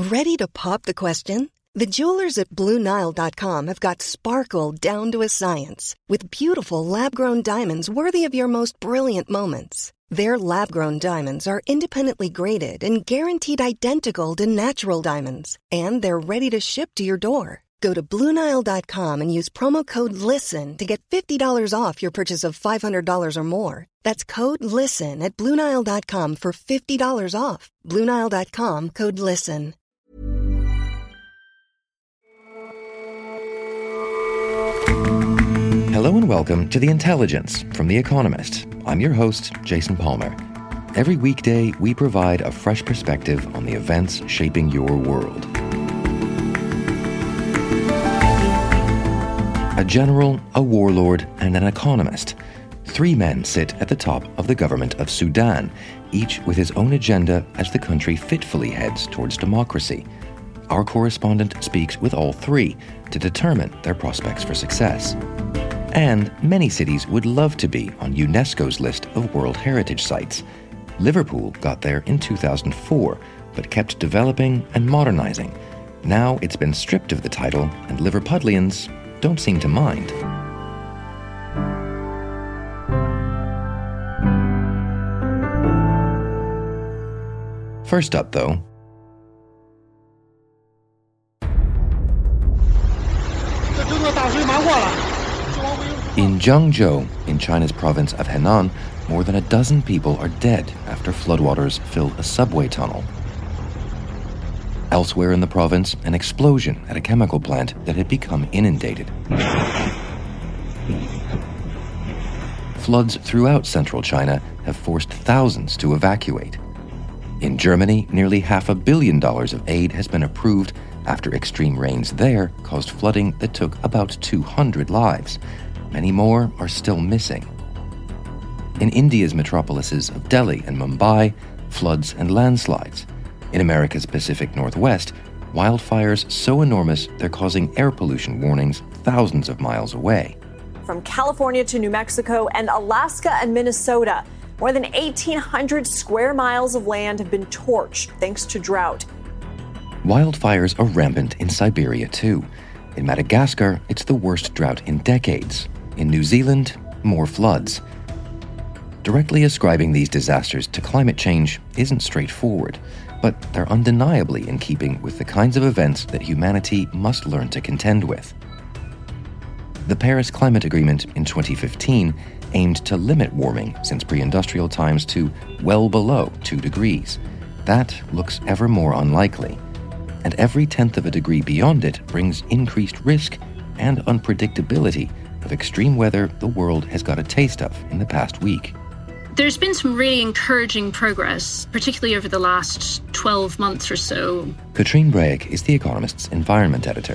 Ready to pop the question? The jewelers at BlueNile.com have got sparkle down to a science with beautiful lab-grown diamonds worthy of your most brilliant moments. Their lab-grown diamonds are independently graded and guaranteed identical to natural diamonds, and they're ready to ship to your door. Go to BlueNile.com and use promo code LISTEN to get $50 off your purchase of $500 or more. That's code LISTEN at BlueNile.com for $50 off. BlueNile.com, code LISTEN. Hello and welcome to The Intelligence from The Economist. I'm your host, Jason Palmer. Every weekday, we provide a fresh perspective on the events shaping your world. A general, a warlord, and an economist. Three men sit at the top of the government of Sudan, each with his own agenda as the country fitfully heads towards democracy. Our correspondent speaks with all three to determine their prospects for success. And many cities would love to be on UNESCO's list of World Heritage Sites. Liverpool got there in 2004, but kept developing and modernising. Now it's been stripped of the title, and Liverpudlians don't seem to mind. First up, though, in Zhengzhou, in China's province of Henan, more than a dozen people are dead after floodwaters filled a subway tunnel. Elsewhere in the province, an explosion at a chemical plant that had become inundated. Floods throughout central China have forced thousands to evacuate. In Germany, nearly $500 million of aid has been approved after extreme rains there caused flooding that took about 200 lives. Many more are still missing. In India's metropolises of Delhi and Mumbai, floods and landslides. In America's Pacific Northwest, wildfires so enormous they're causing air pollution warnings thousands of miles away. From California to New Mexico and Alaska and Minnesota, more than 1,800 square miles of land have been torched thanks to drought. Wildfires are rampant in Siberia too. In Madagascar, it's the worst drought in decades. In New Zealand, more floods. Directly ascribing these disasters to climate change isn't straightforward, but they're undeniably in keeping with the kinds of events that humanity must learn to contend with. The Paris Climate Agreement in 2015 aimed to limit warming since pre-industrial times to well below 2 degrees. That looks ever more unlikely. And every tenth of a degree beyond it brings increased risk and unpredictability of extreme weather the world has got a taste of in the past week. There's been some really encouraging progress, particularly over the last 12 months or so. Katrine Breyk is The Economist's environment editor.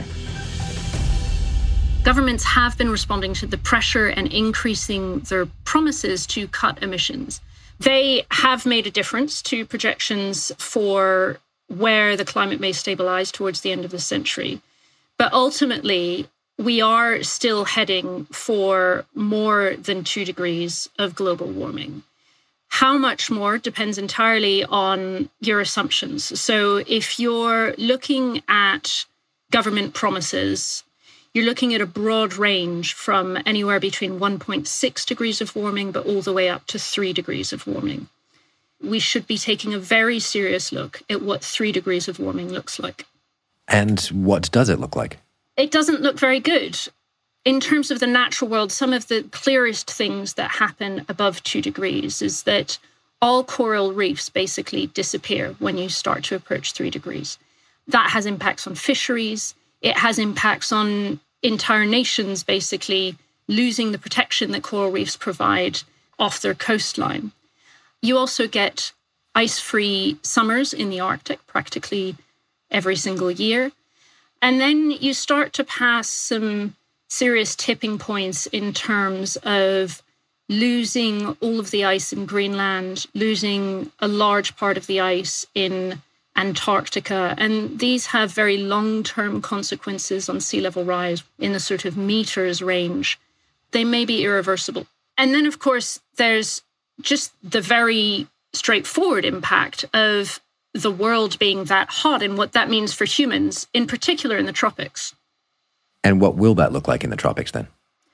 Governments have been responding to the pressure and increasing their promises to cut emissions. They have made a difference to projections for where the climate may stabilise towards the end of the century. But ultimately, we are still heading for more than 2 degrees of global warming. How much more depends entirely on your assumptions. So if you're looking at government promises, you're looking at a broad range from anywhere between 1.6 degrees of warming, but all the way up to 3 degrees of warming. We should be taking a very serious look at what 3 degrees of warming looks like. And what does it look like? It doesn't look very good. In terms of the natural world, some of the clearest things that happen above 2 degrees is that all coral reefs basically disappear when you start to approach 3 degrees. That has impacts on fisheries. It has impacts on entire nations basically losing the protection that coral reefs provide off their coastline. You also get ice-free summers in the Arctic practically every single year. And then you start to pass some serious tipping points in terms of losing all of the ice in Greenland, losing a large part of the ice in Antarctica. And these have very long-term consequences on sea level rise in the sort of meters range. They may be irreversible. And then, of course, there's just the very straightforward impact of the world being that hot and what that means for humans, in particular in the tropics. And what will that look like in the tropics then?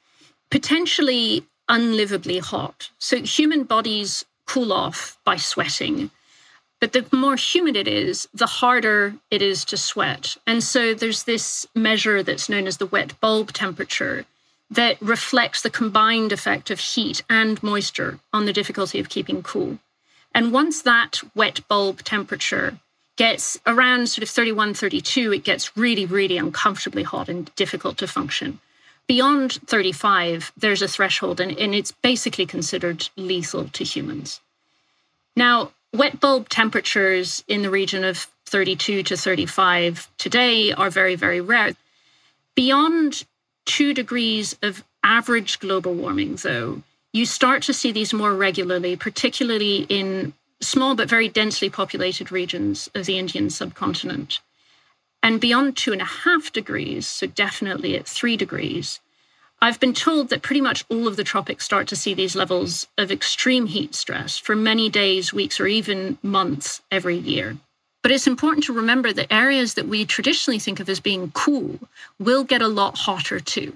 Potentially unlivably hot. So human bodies cool off by sweating. But the more humid it is, the harder it is to sweat. And so there's this measure that's known as the wet bulb temperature that reflects the combined effect of heat and moisture on the difficulty of keeping cool. And once that wet bulb temperature gets around sort of 31, 32, it gets really, really uncomfortably hot and difficult to function. Beyond 35, there's a threshold, and it's basically considered lethal to humans. Now, wet bulb temperatures in the region of 32 to 35 today are very, very rare. Beyond 2 degrees of average global warming, though, you start to see these more regularly, particularly in small but very densely populated regions of the Indian subcontinent. And beyond 2.5 degrees, so definitely at 3 degrees, I've been told that pretty much all of the tropics start to see these levels of extreme heat stress for many days, weeks, or even months every year. But it's important to remember that areas that we traditionally think of as being cool will get a lot hotter too.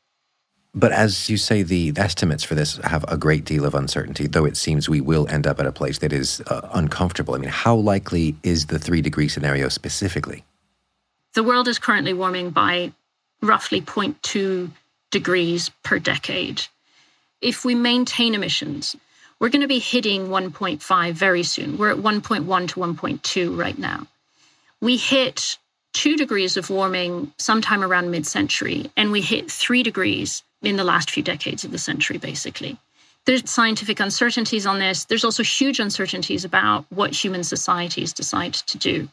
But as you say, the estimates for this have a great deal of uncertainty, though it seems we will end up at a place that is uncomfortable. I mean, how likely is the 3-degree scenario specifically? The world is currently warming by roughly 0.2 degrees per decade. If we maintain emissions, we're going to be hitting 1.5 very soon. We're at 1.1 to 1.2 right now. We hit 2 degrees of warming sometime around mid-century, and we hit 3 degrees in the last few decades of the century, basically. There's scientific uncertainties on this. There's also huge uncertainties about what human societies decide to do.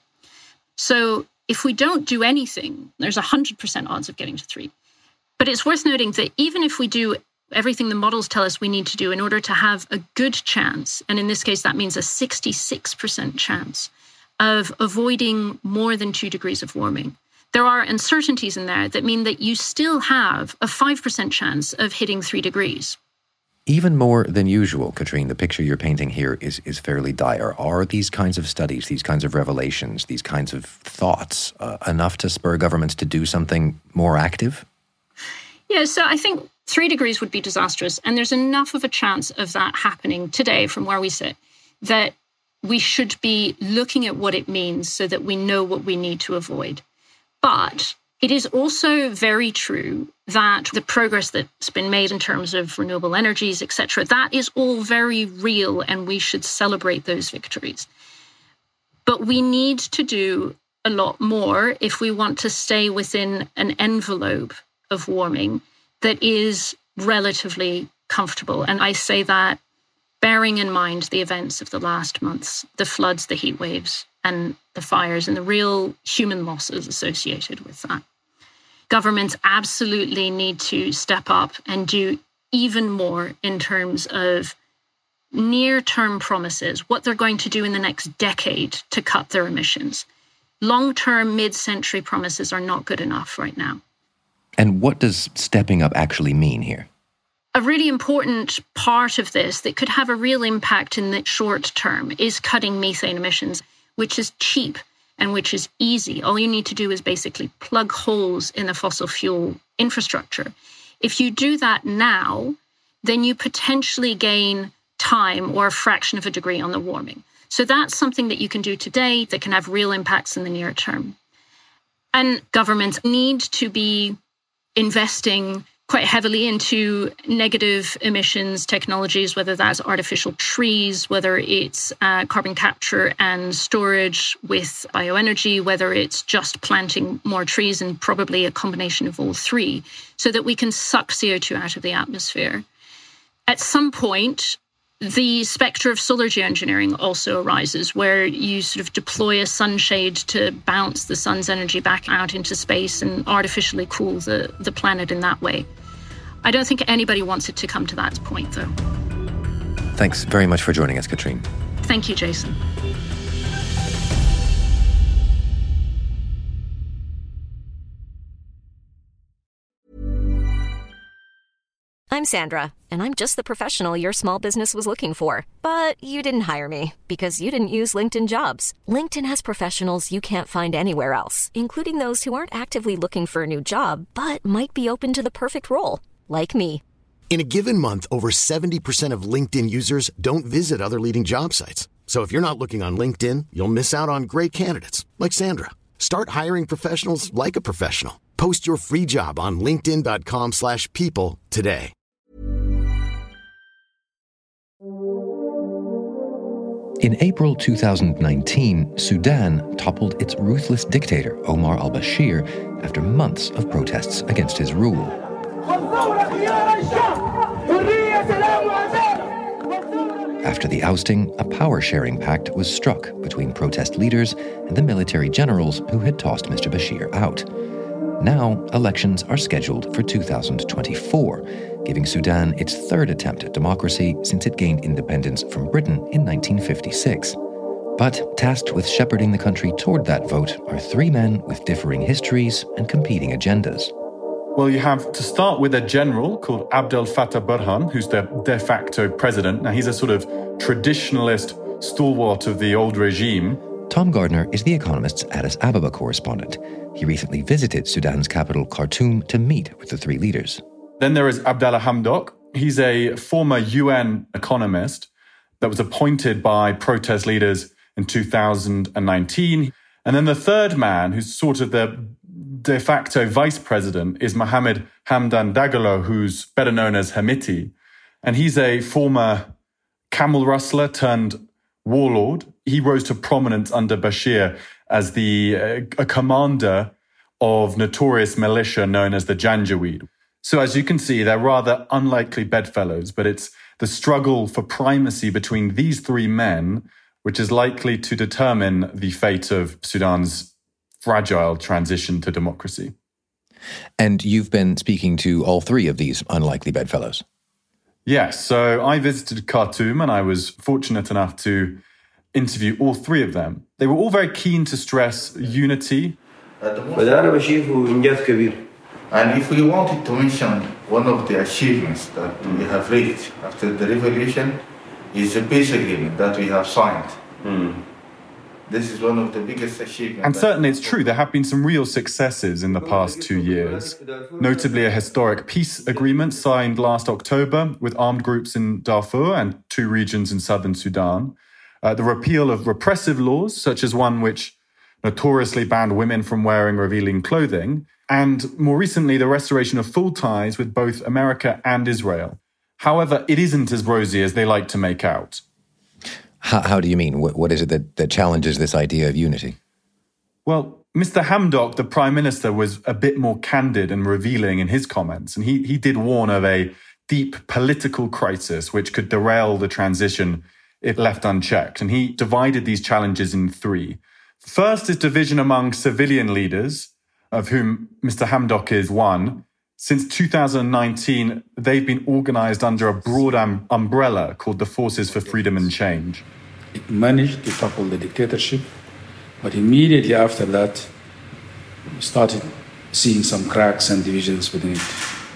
So if we don't do anything, there's 100% odds of getting to 3. But it's worth noting that even if we do everything the models tell us we need to do in order to have a good chance, and in this case, that means a 66% chance of avoiding more than 2 degrees of warming, there are uncertainties in there that mean that you still have a 5% chance of hitting 3 degrees. Even more than usual, Katrine, the picture you're painting here is fairly dire. Are these kinds of studies, these kinds of revelations, these kinds of thoughts enough to spur governments to do something more active? Yeah, so I think 3 degrees would be disastrous. And there's enough of a chance of that happening today from where we sit that we should be looking at what it means so that we know what we need to avoid. But it is also very true that the progress that's been made in terms of renewable energies, et cetera, that is all very real, and we should celebrate those victories. But we need to do a lot more if we want to stay within an envelope of warming that is relatively comfortable. And I say that bearing in mind the events of the last months, the floods, the heat waves, and the fires, and the real human losses associated with that. Governments absolutely need to step up and do even more in terms of near-term promises, what they're going to do in the next decade to cut their emissions. Long-term, mid-century promises are not good enough right now. And what does stepping up actually mean here? A really important part of this that could have a real impact in the short term is cutting methane emissions, which is cheap and which is easy. All you need to do is basically plug holes in the fossil fuel infrastructure. If you do that now, then you potentially gain time or a fraction of a degree on the warming. So that's something that you can do today that can have real impacts in the near term. And governments need to be investing quite heavily into negative emissions technologies, whether that's artificial trees, whether it's carbon capture and storage with bioenergy, whether it's just planting more trees, and probably a combination of all three, so that we can suck CO2 out of the atmosphere. At some point, the spectre of solar geoengineering also arises, where you sort of deploy a sunshade to bounce the sun's energy back out into space and artificially cool the planet in that way. I don't think anybody wants it to come to that point, though. Thanks very much for joining us, Katrine. Thank you, Jason. I'm Sandra, and I'm just the professional your small business was looking for. But you didn't hire me because you didn't use LinkedIn Jobs. LinkedIn has professionals you can't find anywhere else, including those who aren't actively looking for a new job, but might be open to the perfect role, like me. In a given month, over 70% of LinkedIn users don't visit other leading job sites. So if you're not looking on LinkedIn, you'll miss out on great candidates like Sandra. Start hiring professionals like a professional. Post your free job on linkedin.com/people today. In April 2019, Sudan toppled its ruthless dictator, Omar al-Bashir, after months of protests against his rule. After the ousting, a power-sharing pact was struck between protest leaders and the military generals who had tossed Mr. Bashir out. Now, elections are scheduled for 2024, giving Sudan its third attempt at democracy since it gained independence from Britain in 1956. But tasked with shepherding the country toward that vote are three men with differing histories and competing agendas. Well, you have to start with a general called Abdel Fattah Burhan, who's the de facto president. Now, he's a sort of traditionalist stalwart of the old regime. Tom Gardner is The Economist's Addis Ababa correspondent. He recently visited Sudan's capital, Khartoum, to meet with the three leaders. Then there is Abdallah Hamdok. He's a former UN economist that was appointed by protest leaders in 2019. And then the third man, who's sort of the de facto vice president, is Mohamed Hamdan Dagalo, who's better known as Hemeti. And he's a former camel rustler turned warlord. He rose to prominence under Bashir as a commander of notorious militia known as the Janjaweed. So as you can see, they're rather unlikely bedfellows, but it's the struggle for primacy between these three men which is likely to determine the fate of Sudan's fragile transition to democracy. And you've been speaking to all three of these unlikely bedfellows. Yes, so I visited Khartoum and I was fortunate enough to interview all three of them. They were all very keen to stress unity. And if we wanted to mention one of the achievements that we have reached after the revolution is the peace agreement that we have signed. This is one of the biggest achievements. And certainly it's true, there have been some real successes in the past 2 years. Notably a historic peace agreement signed last October with armed groups in Darfur and 2 regions in southern Sudan. The repeal of repressive laws, such as one which notoriously banned women from wearing revealing clothing. And more recently, the restoration of full ties with both America and Israel. However, it isn't as rosy as they like to make out. How do you mean? What is it that challenges this idea of unity? Well, Mr. Hamdok, the Prime Minister, was a bit more candid and revealing in his comments. And he did warn of a deep political crisis which could derail the transition if left unchecked. And he divided these challenges in 3. First is division among civilian leaders, of whom Mr. Hamdok is one. Since 2019, they've been organized under a broad umbrella called the Forces for Freedom and Change. It managed to topple the dictatorship, but immediately after that, we started seeing some cracks and divisions within it.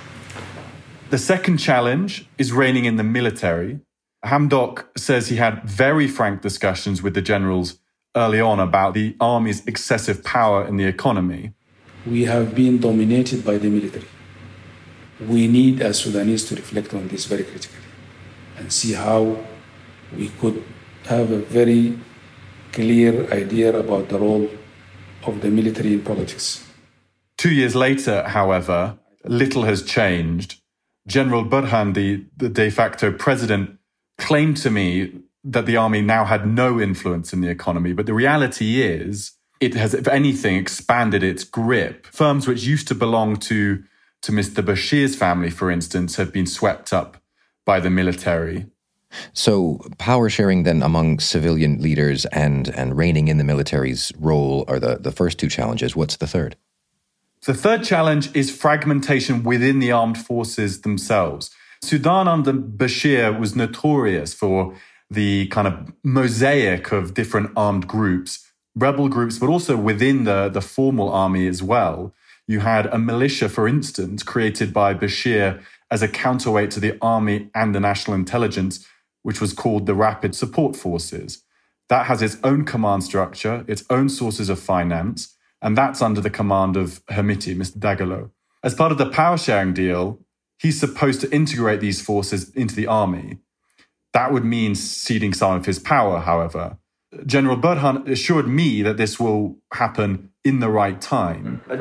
The second challenge is reigning in the military. Hamdok says he had very frank discussions with the generals early on about the army's excessive power in the economy. We have been dominated by the military. We need, as Sudanese, to reflect on this very critically and see how we could have a very clear idea about the role of the military in politics. 2 years later, however, little has changed. General Burhan, the de facto president, claimed to me that the army now had no influence in the economy. But the reality is it has, if anything, expanded its grip. Firms which used to belong to Mr. Bashir's family, for instance, have been swept up by the military. So power sharing then among civilian leaders and reigning in the military's role are the first 2 challenges. What's the third? The third challenge is fragmentation within the armed forces themselves. Sudan under Bashir was notorious for the kind of mosaic of different armed groups, rebel groups, but also within the formal army as well. You had a militia, for instance, created by Bashir as a counterweight to the army and the national intelligence, which was called the Rapid Support Forces. That has its own command structure, its own sources of finance, and that's under the command of Hemeti, Mr. Dagalo. As part of the power-sharing deal, he's supposed to integrate these forces into the army. That would mean ceding some of his power, however. General Burhan assured me that this will happen in the right time. But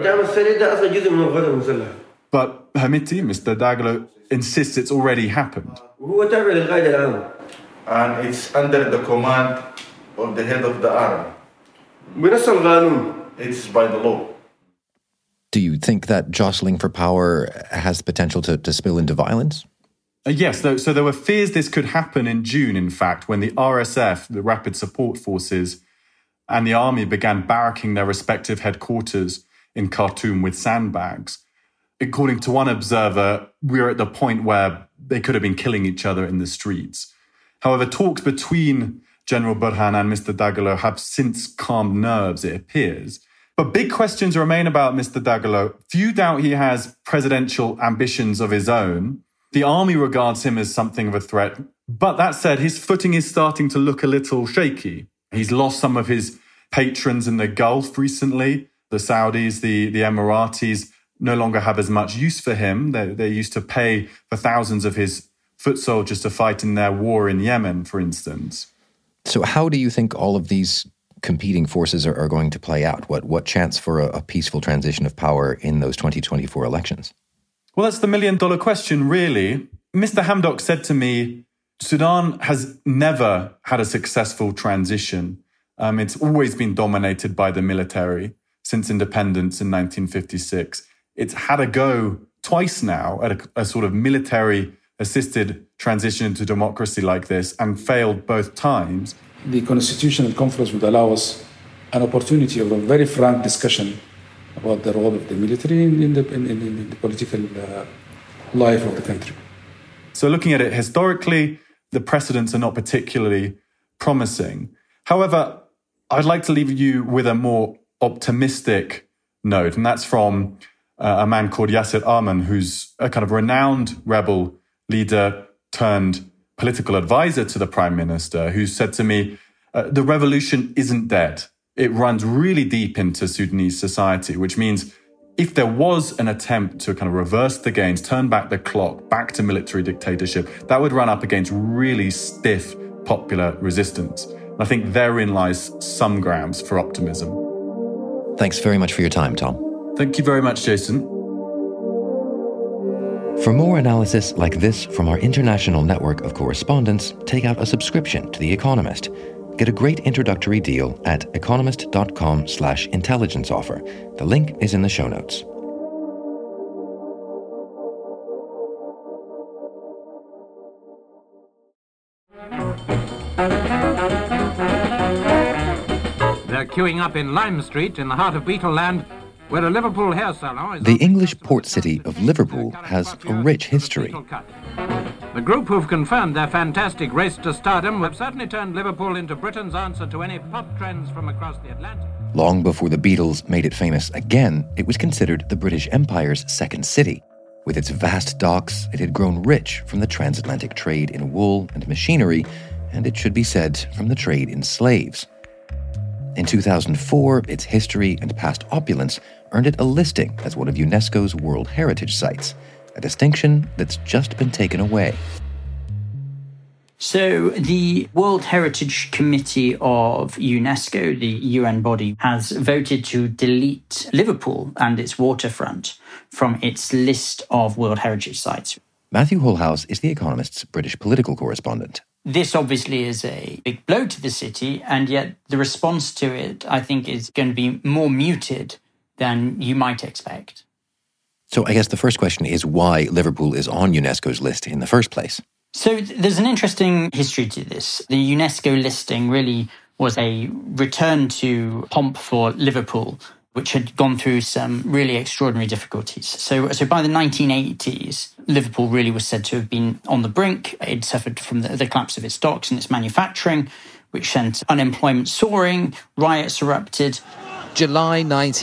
Hemeti, Mr. Dagalo, insists it's already happened. And it's under the command of the head of the army. It's by the law. Do you think that jostling for power has the potential to spill into violence? Yes, so there were fears this could happen in June, in fact, when the RSF, the Rapid Support Forces, and the army began barracking their respective headquarters in Khartoum with sandbags. According to one observer, we were at the point where they could have been killing each other in the streets. However, talks between General Burhan and Mr. Dagalo have since calmed nerves, it appears. But big questions remain about Mr. Dagalo. Few doubt he has presidential ambitions of his own. The army regards him as something of a threat. But that said, his footing is starting to look a little shaky. He's lost some of his patrons in the Gulf recently. The Saudis, the Emiratis no longer have as much use for him. They used to pay for thousands of his foot soldiers to fight in their war in Yemen, for instance. So how do you think all of these competing forces are going to play out? What chance for a peaceful transition of power in those 2024 elections? Well, that's the million-dollar question, really. Mr. Hamdok said to me, Sudan has never had a successful transition. It's always been dominated by the military since independence in 1956. It's had a go twice now at a sort of military-assisted transition into democracy like this and failed both times. The Constitutional Conference would allow us an opportunity of a very frank discussion about the role of the military in the political life of the country. So looking at it historically, the precedents are not particularly promising. However, I'd like to leave you with a more optimistic note, and that's from a man called Yasser Arman, who's a kind of renowned rebel leader turned political advisor to the prime minister, who said to me, the revolution isn't dead. It runs really deep into Sudanese society, which means if there was an attempt to kind of reverse the gains, turn back the clock, back to military dictatorship, that would run up against really stiff popular resistance. And I think therein lies some grounds for optimism. Thanks very much for your time, Tom. Thank you very much, Jason. For more analysis like this from our international network of correspondents, take out a subscription to The Economist. Get a great introductory deal at economist.com/intelligence offer. The link is in the show notes. They're queuing up in Lime Street in the heart of Beetleland, where a Liverpool hair salon is... The English port city of Liverpool has a rich history. The group who've confirmed their fantastic race to stardom have certainly turned Liverpool into Britain's answer to any pop trends from across the Atlantic. Long before the Beatles made it famous again, it was considered the British Empire's second city. With its vast docks, it had grown rich from the transatlantic trade in wool and machinery, and it should be said, from the trade in slaves. In 2004, its history and past opulence earned it a listing as one of UNESCO's World Heritage Sites, a distinction that's just been taken away. So the World Heritage Committee of UNESCO, the UN body, has voted to delete Liverpool and its waterfront from its list of World Heritage Sites. Matthew Hullhouse is The Economist's British political correspondent. This obviously is a big blow to the city, and yet the response to it, I think, is going to be more muted than you might expect. So I guess the first question is why Liverpool is on UNESCO's list in the first place. So there's an interesting history to this. The UNESCO listing really was a return to pomp for Liverpool, which had gone through some really extraordinary difficulties. So by the 1980s, Liverpool really was said to have been on the brink. It suffered from the collapse of its docks and its manufacturing, which sent unemployment soaring, riots erupted. July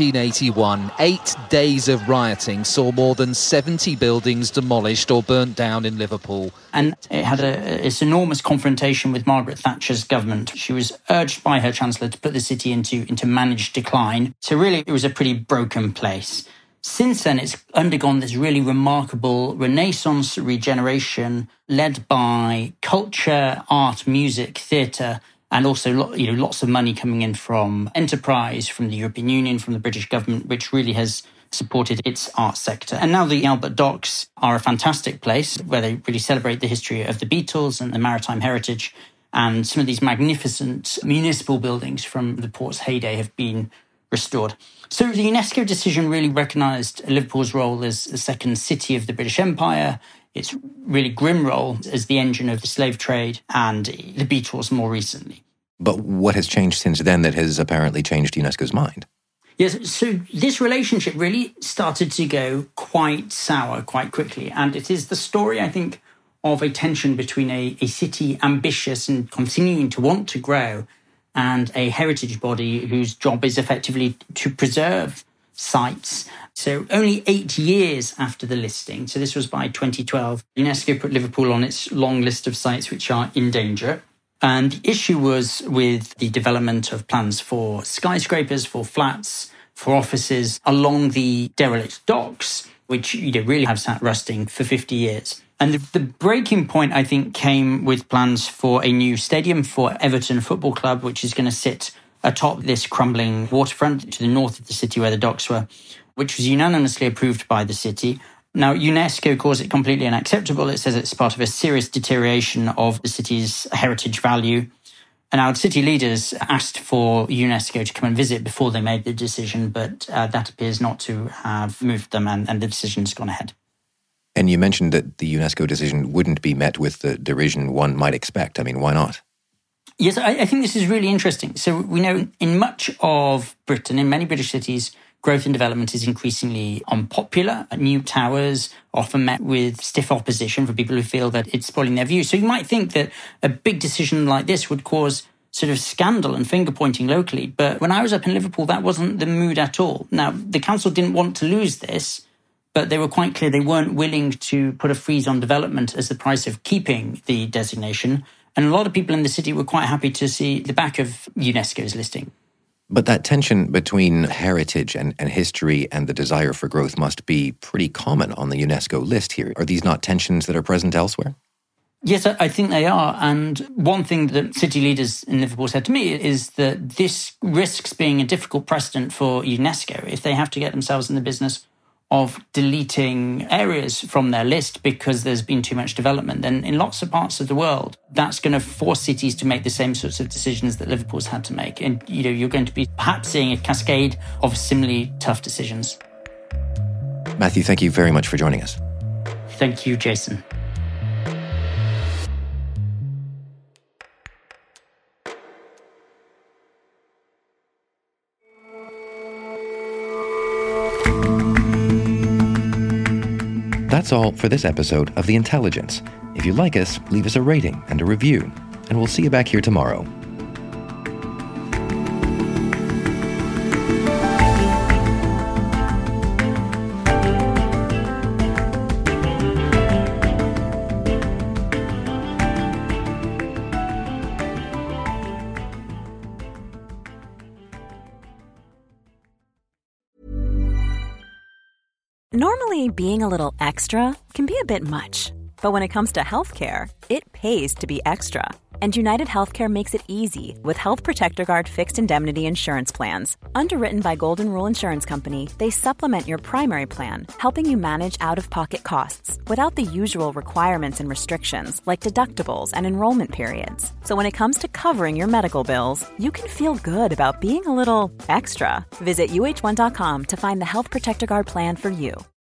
1981, 8 days of rioting saw more than 70 buildings demolished or burnt down in Liverpool. And it had this enormous confrontation with Margaret Thatcher's government. She was urged by her Chancellor to put the city into managed decline. So really, it was a pretty broken place. Since then, it's undergone this really remarkable Renaissance regeneration led by culture, art, music, theatre, and also lots of money coming in from enterprise, from the European Union, from the British government, which really has supported its art sector. And now the Albert Docks are a fantastic place where they really celebrate the history of the Beatles and the maritime heritage. And some of these magnificent municipal buildings from the port's heyday have been restored. So the UNESCO decision really recognised Liverpool's role as the second city of the British Empire, its really grim role as the engine of the slave trade, and the Beatles more recently. But what has changed since then that has apparently changed UNESCO's mind? Yes, so this relationship really started to go quite sour quite quickly. And it is the story, I think, of a tension between a city ambitious and continuing to want to grow and a heritage body whose job is effectively to preserve sites. So only 8 years after the listing, so this was by 2012, UNESCO put Liverpool on its long list of sites which are in danger. And the issue was with the development of plans for skyscrapers, for flats, for offices along the derelict docks, which really have sat rusting for 50 years. And the breaking point, I think, came with plans for a new stadium for Everton Football Club, which is going to sit atop this crumbling waterfront to the north of the city where the docks were, which was unanimously approved by the city. Now, UNESCO calls it completely unacceptable. It says it's part of a serious deterioration of the city's heritage value. And our city leaders asked for UNESCO to come and visit before they made the decision, but that appears not to have moved them, and the decision's gone ahead. And you mentioned that the UNESCO decision wouldn't be met with the derision one might expect. I mean, why not? Yes, I think this is really interesting. So we know in much of Britain, in many British cities, growth and development is increasingly unpopular. New towers often met with stiff opposition from people who feel that it's spoiling their view. So you might think that a big decision like this would cause sort of scandal and finger-pointing locally. But when I was up in Liverpool, that wasn't the mood at all. Now, the council didn't want to lose this, but they were quite clear they weren't willing to put a freeze on development as the price of keeping the designation. And a lot of people in the city were quite happy to see the back of UNESCO's listing. But that tension between heritage and history and the desire for growth must be pretty common on the UNESCO list here. Are these not tensions that are present elsewhere? Yes, I think they are. And one thing that city leaders in Liverpool said to me is that this risks being a difficult precedent for UNESCO if they have to get themselves in the business of deleting areas from their list because there's been too much development. And in lots of parts of the world, that's going to force cities to make the same sorts of decisions that Liverpool's had to make. And, you're going to be perhaps seeing a cascade of similarly tough decisions. Matthew, thank you very much for joining us. Thank you, Jason. That's all for this episode of The Intelligence. If you like us, leave us a rating and a review, and we'll see you back here tomorrow. Normally, being a little extra can be a bit much, but when it comes to healthcare, it pays to be extra. And United Healthcare makes it easy with Health Protector Guard fixed indemnity insurance plans. Underwritten by Golden Rule Insurance Company, they supplement your primary plan, helping you manage out-of-pocket costs without the usual requirements and restrictions like deductibles and enrollment periods. So when it comes to covering your medical bills, you can feel good about being a little extra. Visit UH1.com to find the Health Protector Guard plan for you.